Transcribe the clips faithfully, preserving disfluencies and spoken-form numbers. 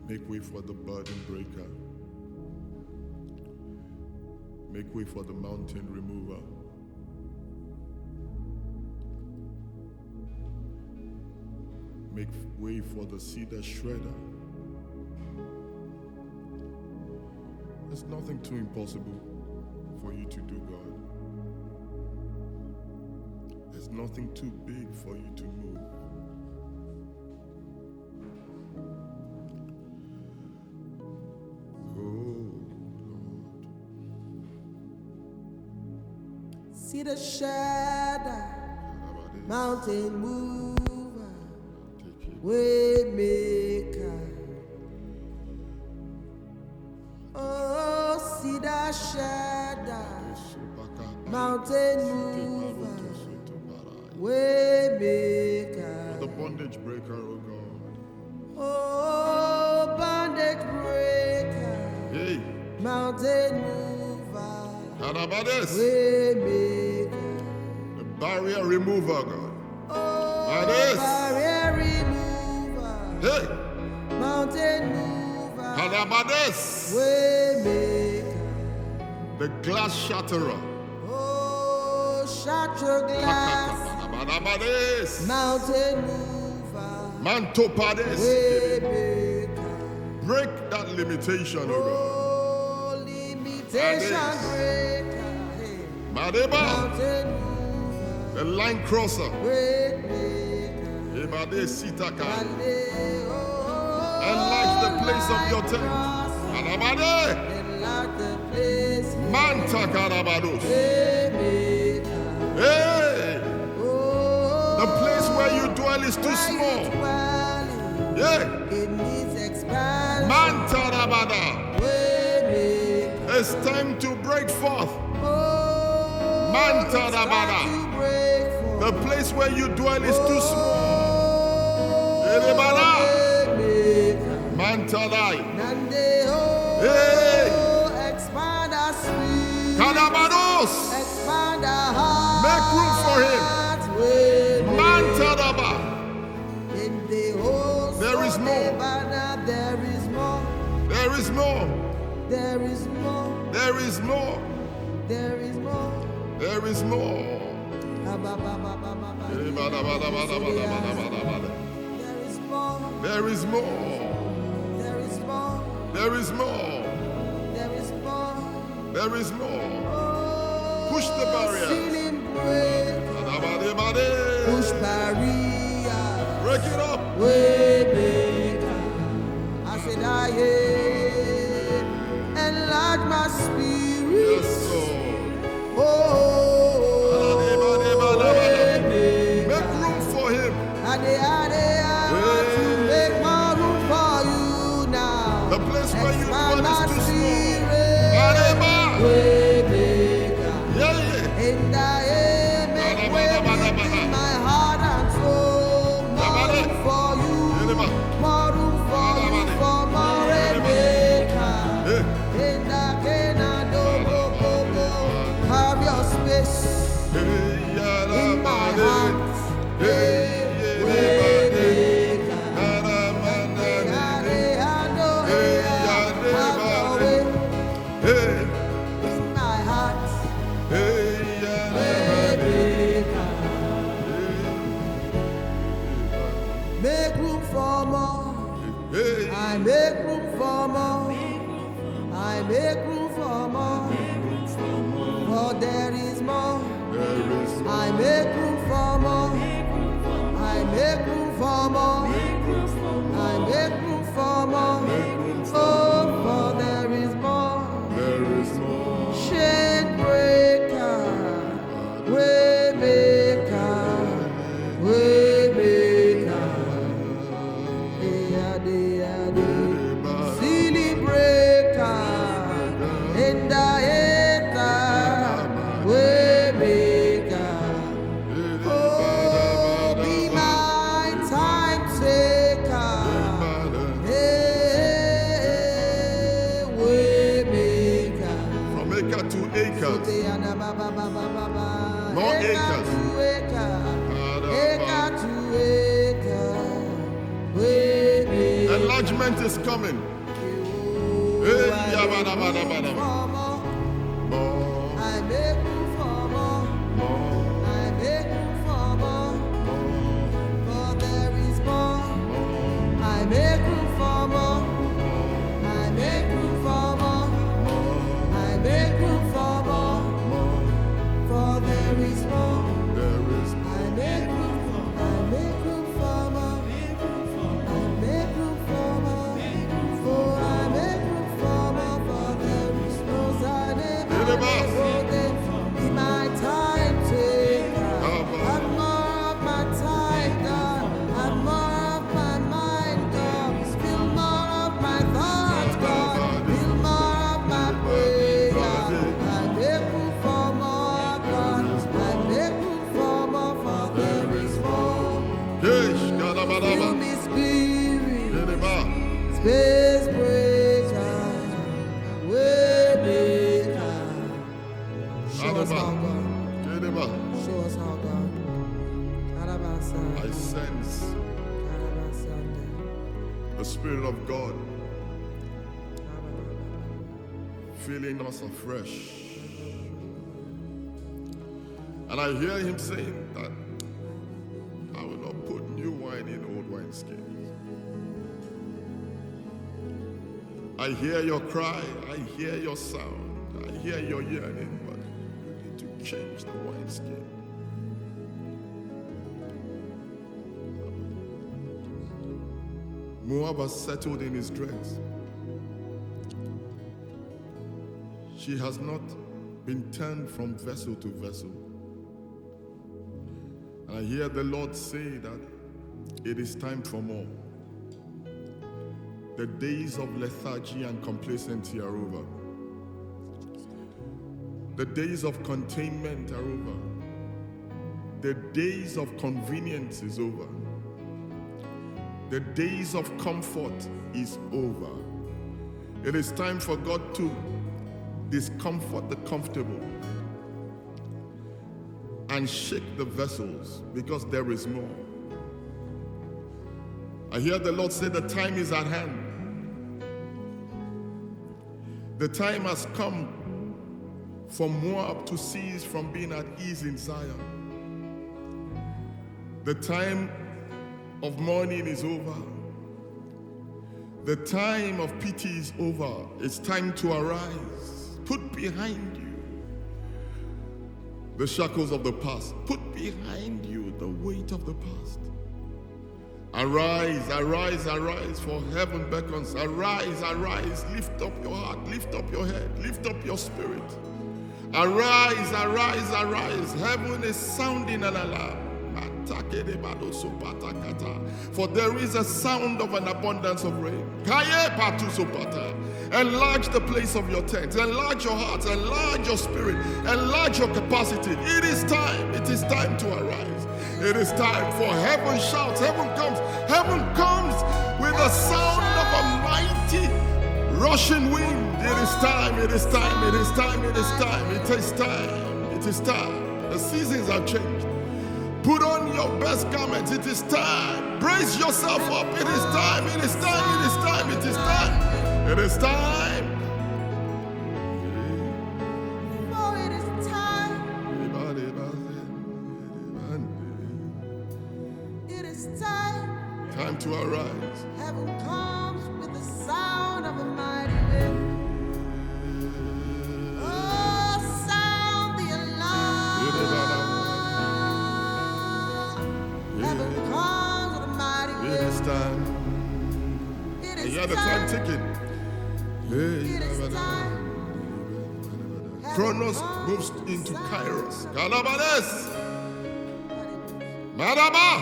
Make way for the burden breaker. Make way for the mountain remover. Make way for the cedar shredder. There's nothing too impossible for you to do, God. There's nothing too big for you to move. See the shadow, mountain mover, way maker. Oh, see the shadow, mountain mover, way maker. The bondage breaker, oh God. Oh, bondage breaker, hey. Mountain mover. Karabades. The barrier remover, God. Oh, barrier remover. Hey. Mountain mover. Karabades. Waymaker. The glass shatterer. Oh, shatter glass. Karabades. Mountain mover. Mantopades. Waymaker. Break that limitation, oh God. Limitation breaker. Madeba, the line crosser. Enlarge the place of your tent. Manta Karabados. Hey, the place where you dwell is too small. Yeah, Manta Rabada. It's time to break forth. Manta Rabada. The place where you dwell is too small. Manta Dai. Hey. Kadabados. Make room for him. Manta Rabba. There is more. There is more. There is more. There is more. There is more. There is more. There is more. There is more. There is more. There is more. There is more. There is more. There is more. Oh, push the barrier. Ceiling break. Push barrier. Break it up. Way maker. I said I am. Enlarge my spirit. Yes, Lord. Oh, make room for him. Ade, ade, to make more room for you now. The place where you dwell is too small. Way maker. Yeah, yeah. And I am make way in my heart and soul. More room for you. More room for you. For more way maker. And I cannot do go go go. Have your space in my heart. Way maker. Make room for more. I make room for more. I make room for more. For there is more. I make room for more. I make room for more. I make room for more. Oh, for there is more. Shade breaker. Way maker. Way maker. Yeah, yeah, yeah. Silly breaker. And I hate way maker. Oh, be my time taker. Hey, way maker. From acre to acres. More acres. Acre to acre. Way maker. enlargement is coming. Hey, yabada, bada, bada. More. I make room for more. More. I make room for more. More. For there is more. More. I make room for more. I make room for more. More. I make room for more. More. For there is more. There is I make room for. I make room for more. I make room for more. For I make room for more. For there is no Zion. Be my time taker. Have more of my time, God. Have more of my mind, God. Spill more of my thoughts, God. Spill more of my prayer. I make room for more, God. I make room for more, for there is more. Yes, Fill gadabadaba. me, Spirit, Gedeba. space breaker, way maker. Show us how, God. Gedeba. Show us how, God. Karabasa, I sense Karabasande, the Spirit of God Karababa. filling us afresh. And I hear him saying that I will not put new wine in old wineskins. I hear your cry, I hear your sound, I hear your yearning, but you need to change the wineskin. Moab has settled in his dregs. She has not been turned from vessel to vessel. And I hear the Lord say that it is time for more. The days of lethargy and complacency are over. The days of containment are over. The days of convenience is over. The days of comfort is over. It is time for God to discomfort the comfortable and shake the vessels, because there is more. I hear the Lord say the time is at hand. The time has come for Moab to cease from being at ease in Zion. The time of mourning is over. The time of pity is over. It's time to arise. Put behind you the shackles of the past. Put behind you the weight of the past. Arise, arise, arise, for heaven beckons. Arise, arise, lift up your heart, lift up your head, lift up your spirit. Arise, arise, arise. Heaven is sounding an alarm. For there is a sound of an abundance of rain. Enlarge the place of your tent. Enlarge your heart. Enlarge your spirit. Enlarge your capacity. It is time. It is time to arise. It is time for heaven shouts. Heaven comes. Heaven comes with the sound of a mighty rushing wind. It is time. It is time. It is time. It is time. It is time. It is time. The seasons have changed. Put on your best garments. It is time. Brace yourself up. It is time. It is time. It is time. It is time. It is time. Oh, it is time. It is time. Time to arise. Heaven comes with the sound of a mighty wind. Oh, sound the alarm. Heaven comes with a mighty wind. It is time. It And is you have the time time. ticking. It is time. Chronos moves into Kairos. Kalabades. Maraba.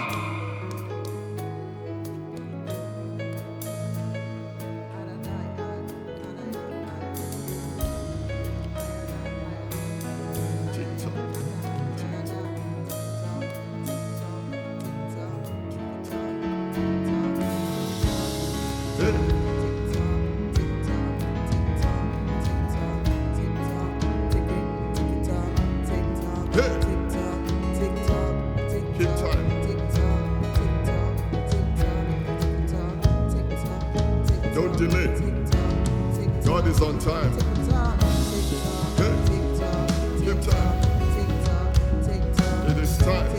delay. God is on time. Hey, give time. It is time.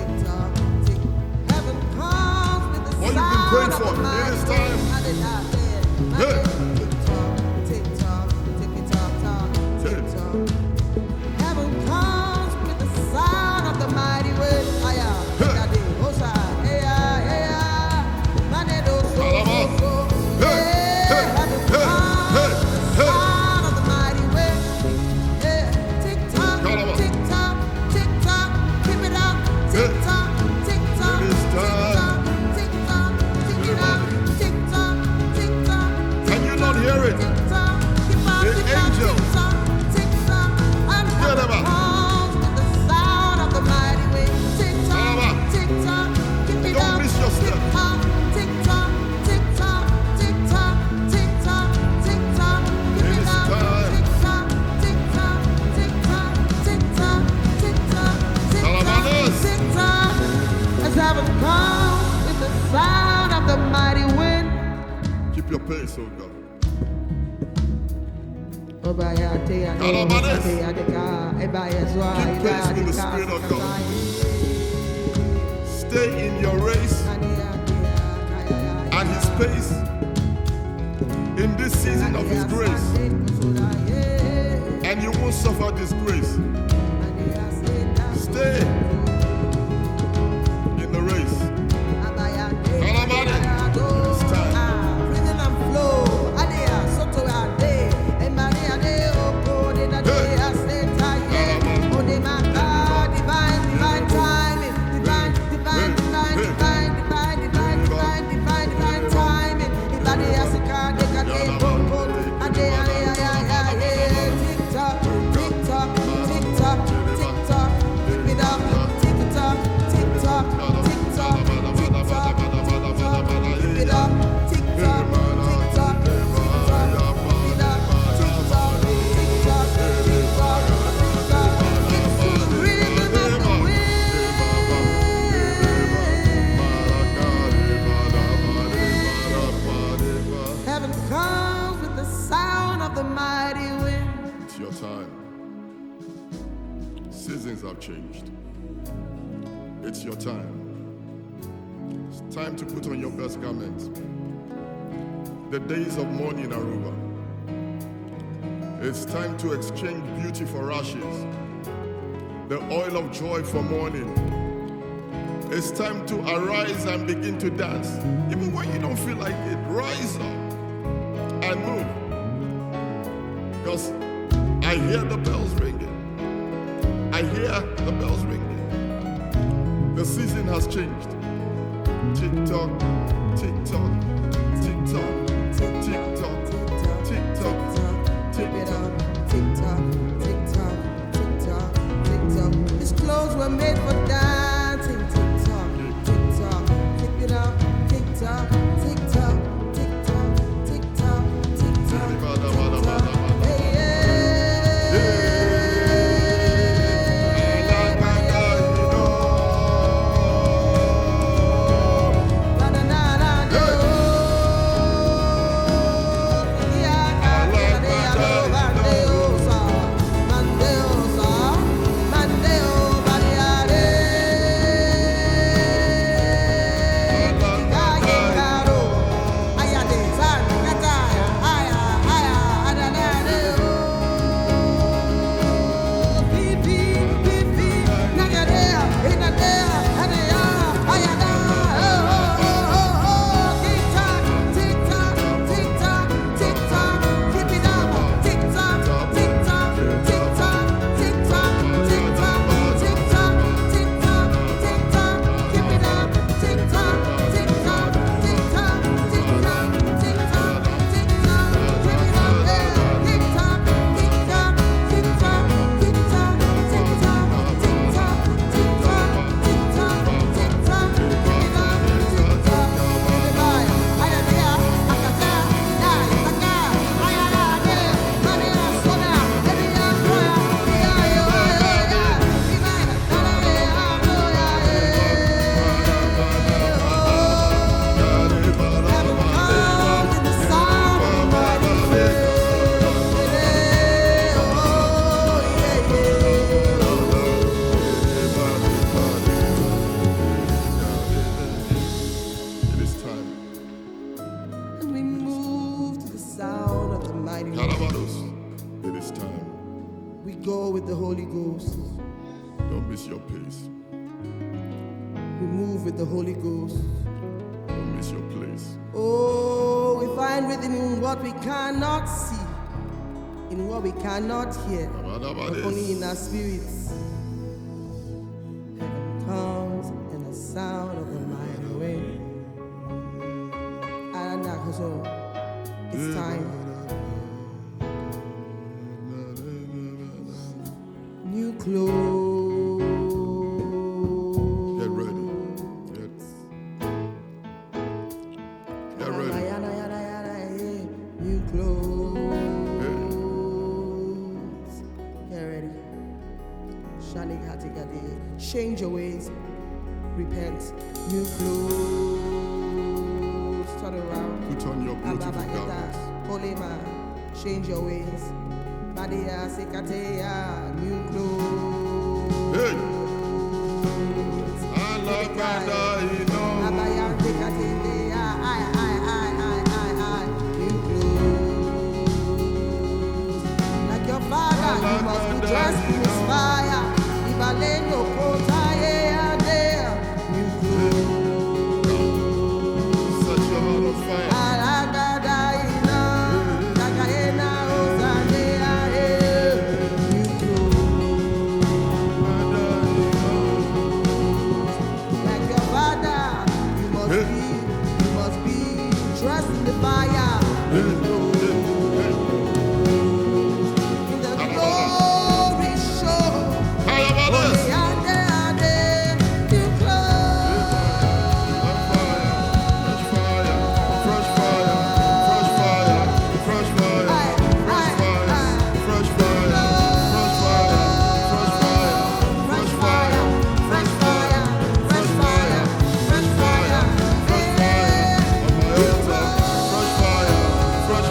What you've been praying for, it is time. Hey. Keep your pace, oh God. Keep pace with the Spirit of God. Stay in your race and His pace in this season of His grace, and you won't suffer disgrace. Stay in the race. It's time. Your time. Seasons have changed. It's your time. It's time to put on your best garment. The days of mourning are over. It's time to exchange beauty for ashes, the oil of joy for mourning. It's time to arise and begin to dance. Even when you don't feel like it, rise up and move. Because I hear the bells ringing. I hear the bells ringing. The season has changed. Tick tock, tick tock, tick tock, tick tock, tick tock, tick tock, tick tock, tick tock, tick tock, tick tock. His clothes were made for dancing. Tick tock, tick tock, tick it up, tick tock, tick tock, tick tock, tick tock, tick tock. Hey. go with the Holy Ghost. Don't miss your pace. We move with the Holy Ghost. Don't miss your place. Oh, we find rhythm in what we cannot see, in what we cannot hear, but only in our spirits. Heaven comes in the sound of the mighty wind. And so it's time. New clothes. Get ready. Get, get ready. New clothes. Get ready. Shanik Hatikade. Change your ways. Repent. New clothes. Turn around. Put on your beautiful garments. Holy man. Change your ways. Badia Sekateya. New clothes. Hey! Alabada, you know. Abaya Sekateya. I, I, I, I, I, I. New clothes. Like your father, you must be dressed in his fire. Ibaleno Kotaye Adea. New clothes. Set your heart on fire. Alagadaina. Takaena Ozanea. New clothes. Like your father, you must be, you must be dressed in the fire. New clothes. In the glory show. How about this? Fresh fire, fresh fire, fresh fire, fresh fire, fresh fire, fresh fire, fresh fire, fresh fire, fresh fire, fresh fire, fresh fire, fresh fire, fresh fire, fresh fire, fresh fire, fresh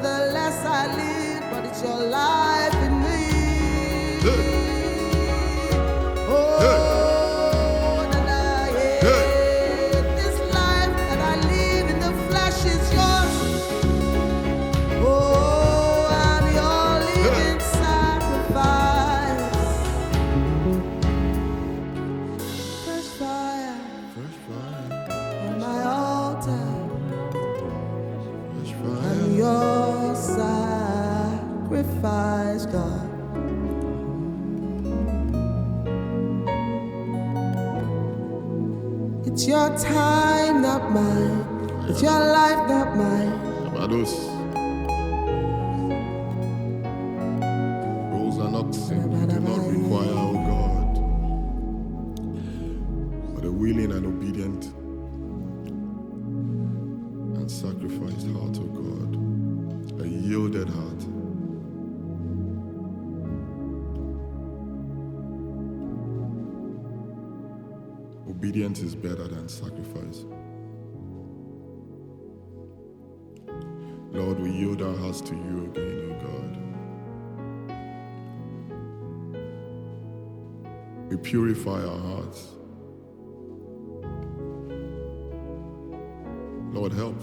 the less I live, but it's your life in me. Hey. Oh, Hey. na, na, yeah. Hey. This life that I live in the flesh is yours. Oh, I'm your living sacrifice. Fresh fire Fresh fire, on my altar. fresh I'm fire. your sacrifice, God. It's your time, not mine. It's your life, not mine. Abados. Rules and oxen do not require, O God, but a willing and obedient and sacrificed heart, O God, a yielded heart. Obedience is better than sacrifice. Lord, we yield our hearts to you again, O God. We purify our hearts. Lord, help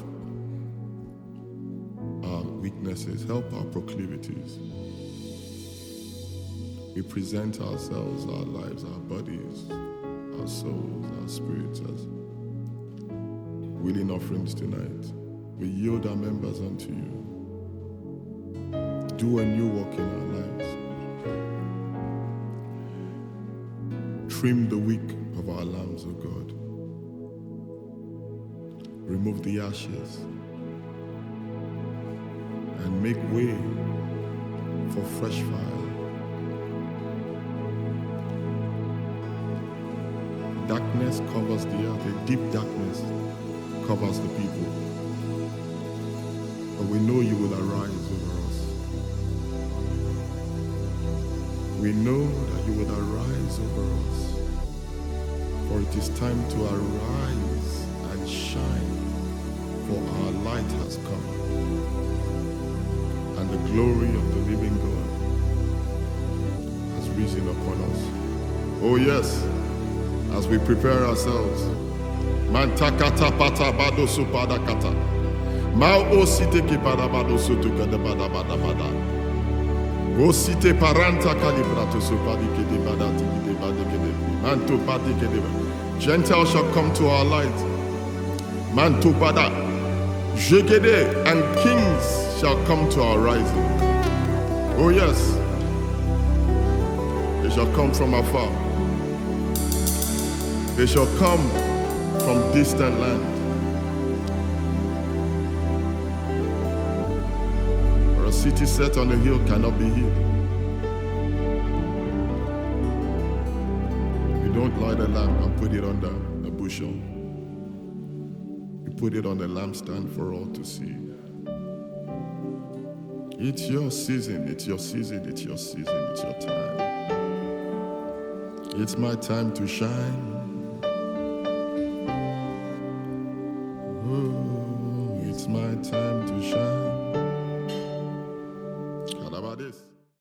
our weaknesses, help our proclivities. We present ourselves, our lives, our bodies, our souls, our spirits as willing offerings tonight. We yield our members unto you. Do a new work in our lives. Trim the wick of our lambs, O God. Remove the ashes and make way for fresh fire. Darkness covers the earth, a deep darkness covers the people. But we know you will arise over us. We know that you will arise over us. For it is time to arise and shine, for our light has come. And the glory of the living God has risen upon us. Oh yes, as we prepare ourselves. Mantakata pata bado supada kata. Mao osite ki pada bado sutu kada bada bada bada. Osite paranta kalibrato supadi kede bada tiki de bada kede. Manto padi kede. Gentiles shall come to our light. Manto pada. Jekede and kings shall come to our rising. Oh yes, they shall come from afar. They shall come from distant land. For a city set on a hill cannot be hid. You don't light a lamp and put it under a bushel. You put it on a lampstand for all to see. It's your season, it's your season, it's your season, it's your time. It's my time to shine.